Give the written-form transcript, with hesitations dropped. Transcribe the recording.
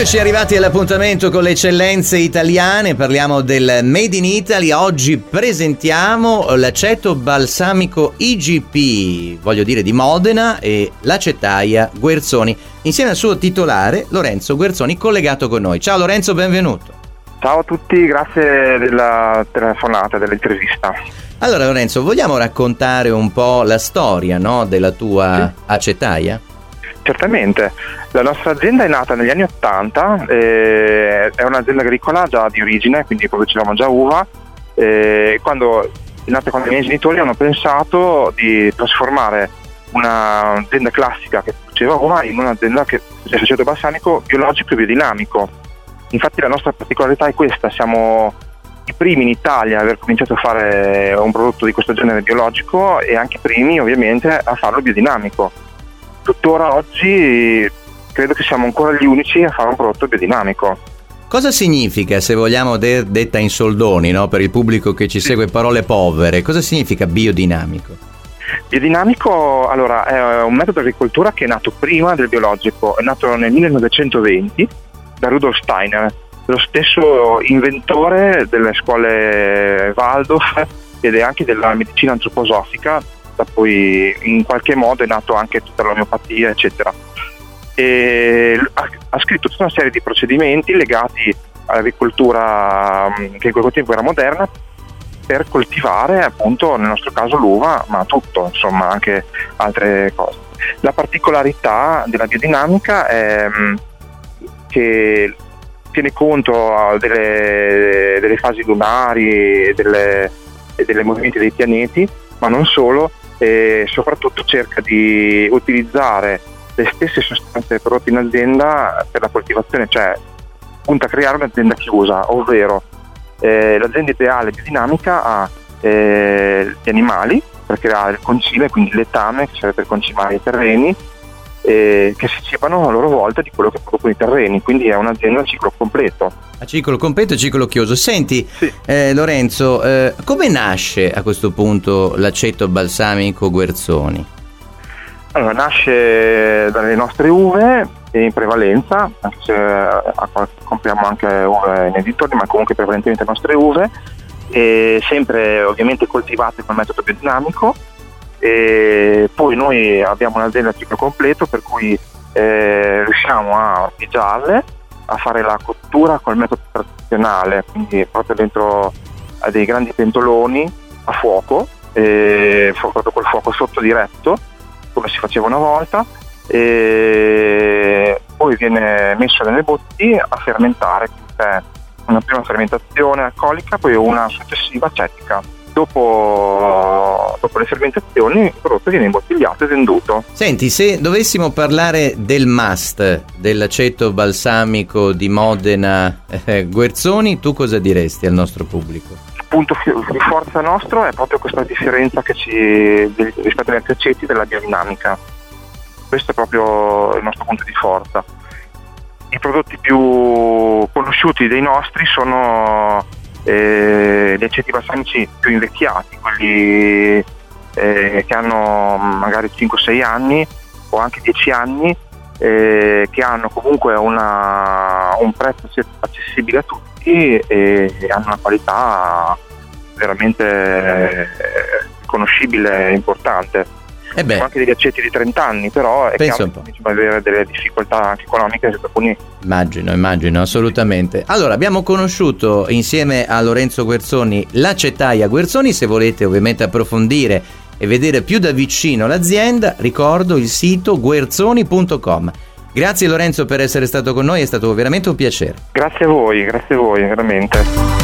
Eccoci arrivati all'appuntamento con le eccellenze italiane, parliamo del Made in Italy. Oggi presentiamo l'aceto balsamico IGP, voglio dire di Modena, e l'acetaia Guerzoni, insieme al suo titolare Lorenzo Guerzoni, collegato con noi. Ciao Lorenzo, benvenuto. Ciao a tutti, grazie della telefonata, dell'intervista. Allora Lorenzo, vogliamo raccontare un po' la storia, no, della tua acetaia? Certamente, la nostra azienda è nata negli anni 80, è un'azienda agricola già di origine, quindi producevamo già uva. Quando è nata con i miei genitori hanno pensato di trasformare un'azienda classica che produceva uva in un'azienda che faceva aceto balsamico biologico e biodinamico. Infatti la nostra particolarità è questa, siamo i primi in Italia a aver cominciato a fare un prodotto di questo genere biologico e anche i primi ovviamente a farlo biodinamico. Tuttora oggi credo che siamo ancora gli unici a fare un prodotto biodinamico. Cosa significa, se vogliamo detta in soldoni, no, per il pubblico che ci segue, parole povere, cosa significa biodinamico? Biodinamico, allora, è un metodo di agricoltura che è nato prima del biologico, è nato nel 1920 da Rudolf Steiner, lo stesso inventore delle scuole Waldorf ed anche della medicina antroposofica, da poi in qualche modo è nato anche tutta l'omeopatia, eccetera. E ha scritto tutta una serie di procedimenti legati all'agricoltura che in quel tempo era moderna, per coltivare appunto nel nostro caso l'uva, ma tutto, insomma anche altre cose. La particolarità della biodinamica è che tiene conto delle fasi lunari e dei movimenti dei pianeti, ma non solo, e soprattutto cerca di utilizzare le stesse sostanze prodotte in azienda per la coltivazione, cioè punta a creare un'azienda chiusa, ovvero l'azienda ideale biodinamica ha gli animali per creare il concime, quindi il letame che serve per concimare i terreni, che si cibano a loro volta di quello che producono i terreni, quindi è un'azienda a ciclo completo. A ciclo completo e ciclo chiuso. Senti, sì. Lorenzo, come nasce a questo punto l'aceto balsamico Guerzoni? Allora, nasce dalle nostre uve in prevalenza, anche se compriamo anche uve in editori, ma comunque prevalentemente le nostre uve, e sempre ovviamente coltivate con metodo biodinamico. E poi noi abbiamo un'azienda a ciclo completo, per cui riusciamo a pigiarle, a fare la cottura col metodo tradizionale, quindi proprio dentro a dei grandi pentoloni a fuoco, proprio col fuoco sotto diretto, come si faceva una volta, e poi viene messo nelle botti a fermentare, cioè una prima fermentazione alcolica, poi una successiva acetica. Dopo le fermentazioni il prodotto viene imbottigliato e venduto. Senti, se dovessimo parlare del must dell'aceto balsamico di Modena Guerzoni, tu cosa diresti al nostro pubblico? Il punto di forza nostro è proprio questa differenza rispetto agli altri aceti della biodinamica. Questo è proprio il nostro punto di forza. I prodotti più conosciuti dei nostri sono gli aceti balsamici più invecchiati, quelli che hanno magari 5-6 anni o anche 10 anni, che hanno comunque un prezzo accessibile a tutti e hanno una qualità veramente conoscibile e importante. Sono anche degli aceti di 30 anni, però è chiaro che cominciano ad avere delle difficoltà anche economiche per alcuni. Immagino, assolutamente. Allora, abbiamo conosciuto insieme a Lorenzo Guerzoni l'acetaia Guerzoni. Se volete ovviamente approfondire e vedere più da vicino l'azienda, ricordo il sito guerzoni.com. Grazie Lorenzo per essere stato con noi, è stato veramente un piacere. Grazie a voi, veramente.